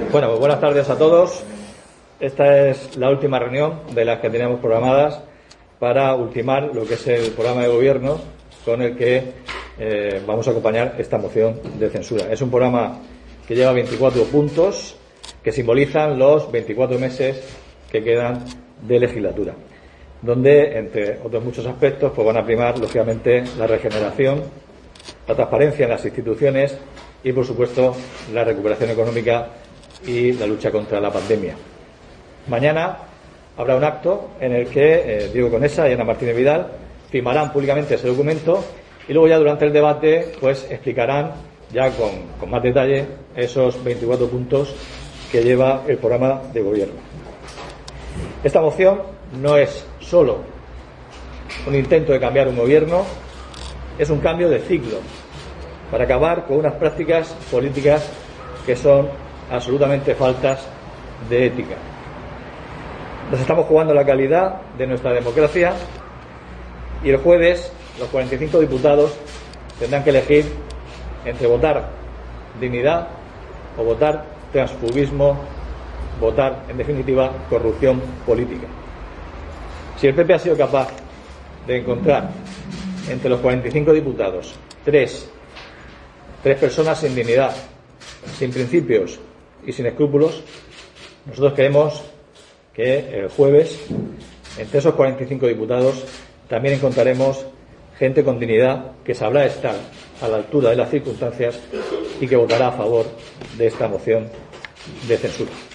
Bueno, pues buenas tardes a todos. Esta es la última reunión de las que teníamos programadas para ultimar lo que es el programa de gobierno con el que vamos a acompañar esta moción de censura. Es un programa que lleva 24 puntos que simbolizan los 24 meses que quedan de legislatura, donde, entre otros muchos aspectos, pues van a primar, lógicamente, la regeneración, la transparencia en las instituciones y, por supuesto, la recuperación económica y la lucha contra la pandemia. Mañana habrá un acto en el que Diego Conesa y Ana Martínez Vidal firmarán públicamente ese documento y luego ya durante el debate pues explicarán ya con más detalle esos 24 puntos que lleva el programa de gobierno. Esta moción no es solo un intento de cambiar un gobierno, es un cambio de ciclo para acabar con unas prácticas políticas que son absolutamente faltas de ética. Nos estamos jugando la calidad de nuestra democracia y el jueves los 45 diputados tendrán que elegir entre votar dignidad o votar transfugismo, votar, en definitiva, corrupción política. Si el PP ha sido capaz de encontrar entre los 45 diputados tres personas sin dignidad, sin principios y sin escrúpulos, nosotros creemos que el jueves, entre esos 45 diputados, también encontraremos gente con dignidad que sabrá estar a la altura de las circunstancias y que votará a favor de esta moción de censura.